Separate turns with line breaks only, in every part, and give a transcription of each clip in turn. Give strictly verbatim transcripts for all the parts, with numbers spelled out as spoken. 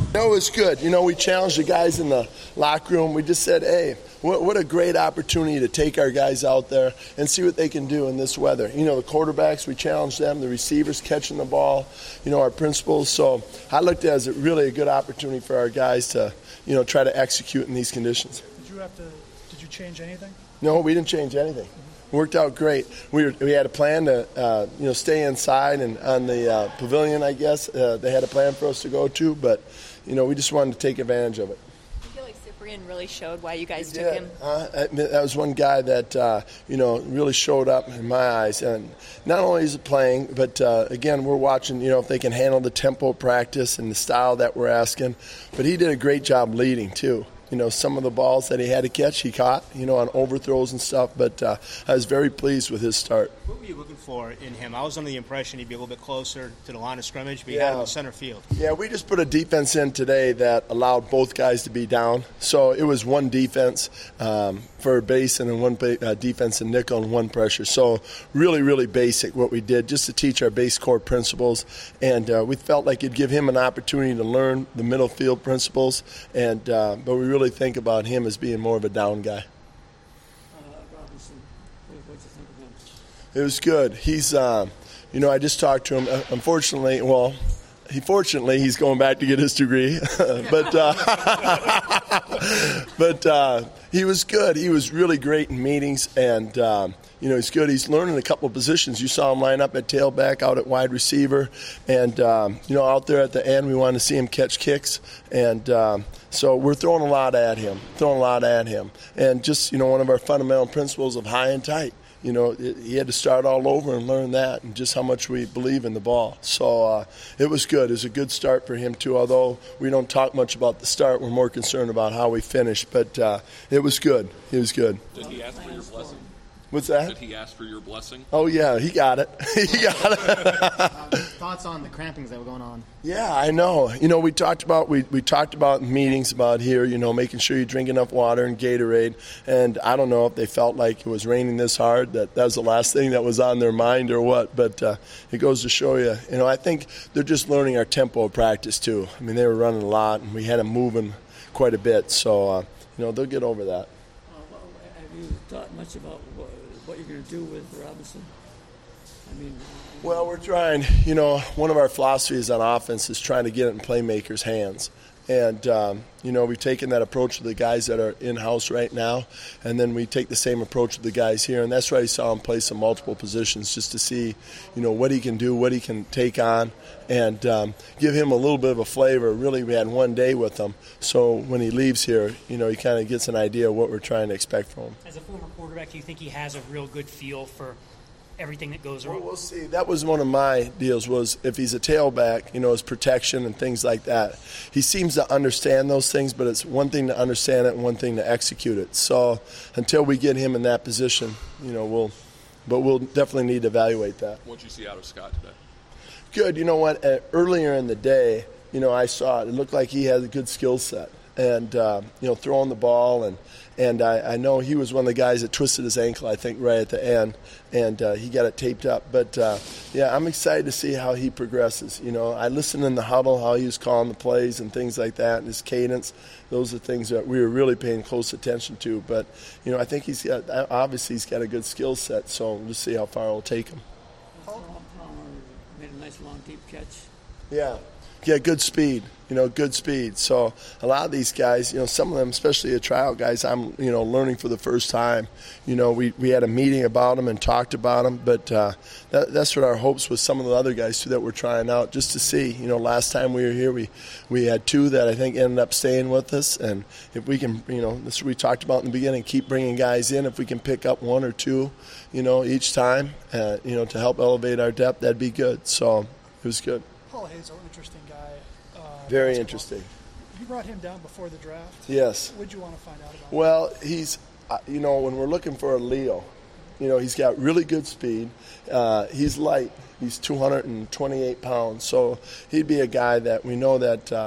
No, it was good. You know, we challenged the guys in the locker room. We just said, hey, what, what a great opportunity to take our guys out there and see what they can do in this weather. You know, the quarterbacks, we challenged them, the receivers catching the ball, you know, our principals. So I looked at it as a really a good opportunity for our guys to, you know, try to execute in these conditions.
Did you have to, did you change anything?
No, we didn't change anything. It worked out great. We were, we had a plan to uh, you know stay inside and on the uh, pavilion. I guess uh, they had a plan for us to go to, but you know we just wanted to take advantage of it.
I feel like Cyprian really showed why you guys
He
took
did.
him.
Uh, that was one guy that uh, you know really showed up in my eyes, and not only is he playing, but uh, again we're watching you know if they can handle the tempo of practice and the style that we're asking. But he did a great job leading too. You know, some of the balls that he had to catch, he caught, you know, on overthrows and stuff. But uh, I was very pleased with his start.
What were you looking for in him? I was under the impression he'd be a little bit closer to the line of scrimmage, but he
Yeah.
had him in center field.
Yeah, we just put a defense in today that allowed both guys to be down. So it was one defense um, for base and then one uh, defense and nickel and one pressure. So really, really basic what we did just to teach our base core principles. And uh, we felt like it'd give him an opportunity to learn the middle field principles. And uh, but we really think about him as being more of a down guy.
Uh, Robinson, what did you think of him?
It was good. He's, uh, you know, I just talked to him. Uh, unfortunately, well, he fortunately he's going back to get his degree, but uh, but uh, he was good. He was really great in meetings, and um, you know he's good. He's learning a couple of positions. You saw him line up at tailback, out at wide receiver, and um, you know out there at the end, we wanted to see him catch kicks, and um, so we're throwing a lot at him, throwing a lot at him, and just you know one of our fundamental principles of high and tight. You know, it, he had to start all over and learn that and just how much we believe in the ball. So uh, it was good. It was a good start for him, too. Although we don't talk much about the start, we're more concerned about how we finish. But uh, it was good. It was good.
Did he ask for your blessing?
What's that?
Did he ask for your blessing?
Oh, yeah, he got it. he got it.
uh, thoughts on the crampings that were going on?
Yeah, I know. You know, we talked about we, we talked about in meetings about here, you know, making sure you drink enough water and Gatorade. And I don't know if they felt like it was raining this hard, that that was the last thing that was on their mind or what. But uh, it goes to show you, you know, I think they're just learning our tempo of practice, too. I mean, they were running a lot, and we had them moving quite a bit. So, uh, you know, they'll get over that.
Uh, well, have you thought much about what, what you're going to do with Robinson? I mean,
well, we're trying. You know, one of our philosophies on offense is trying to get it in playmakers' hands. And, um, you know, we've taken that approach with the guys that are in-house right now, and then we take the same approach with the guys here. And that's why you saw him play some multiple positions just to see, you know, what he can do, what he can take on, and um, give him a little bit of a flavor. Really, we had one day with him. So when he leaves here, you know, he kind of gets an idea of what we're trying to expect from him.
As a former quarterback, do you think he has a real good feel for everything that goes around?
Well, we'll see. That was one of my deals was if he's a tailback, you know, his protection and things like that. He seems to understand those things, but it's one thing to understand it and one thing to execute it. So until we get him in that position, you know, we'll but we'll definitely need to evaluate that.
What did you see out of Scott today?
Good. You know what? Uh, earlier in the day, you know, I saw it. It looked like he had a good skill set. And, uh, you know, throwing the ball. And, and I, I know he was one of the guys that twisted his ankle, I think, right at the end. And uh, he got it taped up. But, uh, yeah, I'm excited to see how he progresses. You know, I listened in the huddle, how he was calling the plays and things like that, and his cadence. Those are things that we were really paying close attention to. But, you know, I think he's got – obviously he's got a good skill set. So we'll just see how far it'll take him.
Palmer made a nice long, deep catch.
Yeah. Yeah, good speed, you know, good speed. So a lot of these guys, you know, some of them, especially the tryout guys, I'm, you know, learning for the first time. You know, we, we had a meeting about them and talked about them, but uh, that, that's what our hopes with some of the other guys, too, that we're trying out, just to see. You know, last time we were here, we, we had two that I think ended up staying with us, and if we can, you know, this we talked about in the beginning, keep bringing guys in. If we can pick up one or two, you know, each time, uh, you know, to help elevate our depth, that'd be good. So it was good.
Paul Hazel, interesting guy. Uh,
Very
basketball.
interesting.
You brought him down before the draft.
Yes.
What did you want to find out about him?
Well, he's, uh, you know, when we're looking for a Leo, you know, he's got really good speed. Uh, he's light. He's two hundred twenty-eight pounds. So he'd be a guy that we know that, uh,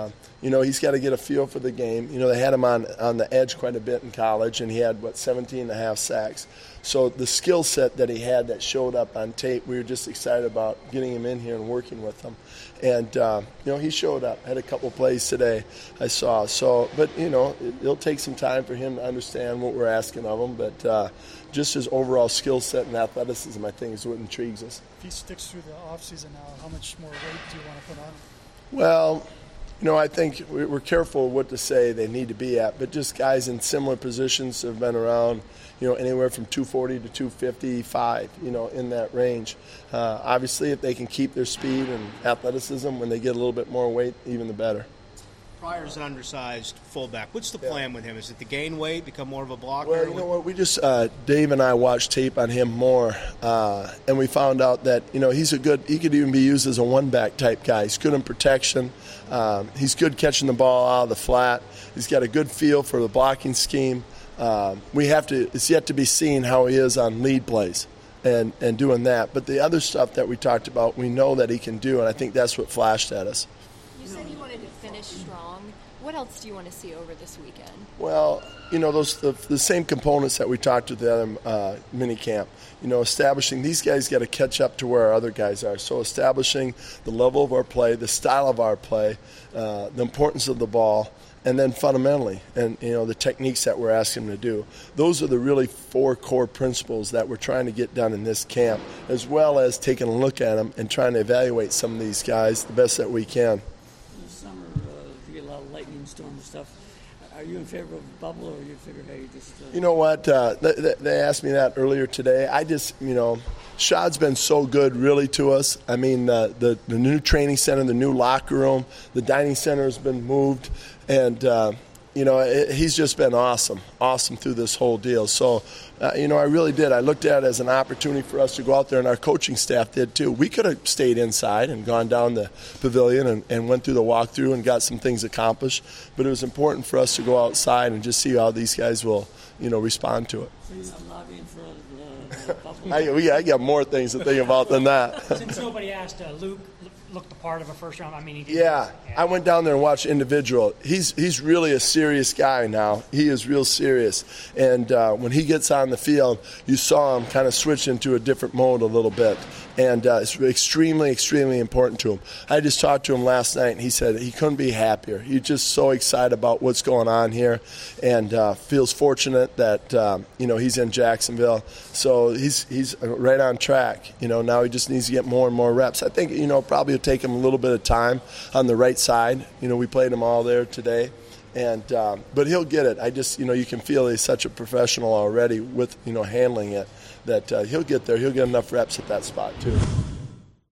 You know, he's got to get a feel for the game. You know, they had him on, on the edge quite a bit in college, and he had, what, seventeen and a half sacks. So the skill set that he had that showed up on tape, we were just excited about getting him in here and working with him. And, uh, you know, he showed up, had a couple plays today I saw. So, but, you know, it, it'll take some time for him to understand what we're asking of him. But uh, just his overall skill set and athleticism, I think, is what intrigues us.
If he sticks through the offseason now, how much more weight do you want to put on him?
Well, you know, I think we're careful what to say they need to be at, but just guys in similar positions have been around, you know, anywhere from two forty to two fifty-five, you know, in that range. Uh, obviously, if they can keep their speed and athleticism when they get a little bit more weight, even the better.
Pryor's an undersized fullback. What's the
Yeah.
plan with him? Is it to gain weight, become more of a blocker?
Well, you know what? We just uh, Dave and I watched tape on him more, uh, and we found out that you know he's a good. He could even be used as a one-back type guy. He's good in protection. Um, he's good catching the ball out of the flat. He's got a good feel for the blocking scheme. Um, we have to. It's yet to be seen how he is on lead plays and and doing that. But the other stuff that we talked about, we know that he can do, and I think that's what flashed at us.
You said you wanted to finish strong. What else do you want to see over this weekend?
Well, you know, those the, the same components that we talked to the other uh, mini camp. You know, establishing these guys got to catch up to where our other guys are. So establishing the level of our play, the style of our play, uh, the importance of the ball, and then fundamentally, and you know, the techniques that we're asking them to do. Those are the really four core principles that we're trying to get done in this camp, as well as taking a look at them and trying to evaluate some of these guys the best that we can.
This summer, uh, you get a lot of lightning storm and stuff. Are you in favor of bubble, or you figure, hey, just... Uh...
You know what? Uh, they, they asked me that earlier today. I just, you know, Shad's been so good, really, to us. I mean, uh, the, the new training center, the new locker room, the dining center has been moved. And, uh, you know, it, he's just been awesome, awesome through this whole deal. So, uh, you know, I really did. I looked at it as an opportunity for us to go out there, and our coaching staff did too. We could have stayed inside and gone down the pavilion and, and went through the walkthrough and got some things accomplished. But it was important for us to go outside and just see how these guys will, you know, respond to it.
So you're not lobbying for the, the bubble?
I, we, I got more things to think about than that.
Since nobody asked, uh, Luke looked the part of a first round. I mean, he did.
Yeah, I went down there and watched individual. He's he's really a serious guy now. He is real serious. And uh, when he gets on the field, you saw him kind of switch into a different mode a little bit. And uh, it's extremely, extremely important to him. I just talked to him last night, and he said he couldn't be happier. He's just so excited about what's going on here, and uh, feels fortunate that um, you know he's in Jacksonville. So he's he's right on track. You know, now he just needs to get more and more reps. I think you know probably it'll take him a little bit of time on the right side. You know, we played him all there today. And um, but he'll get it. I just, you know, you can feel he's such a professional already with, you know, handling it that uh, he'll get there. He'll get enough reps at that spot too.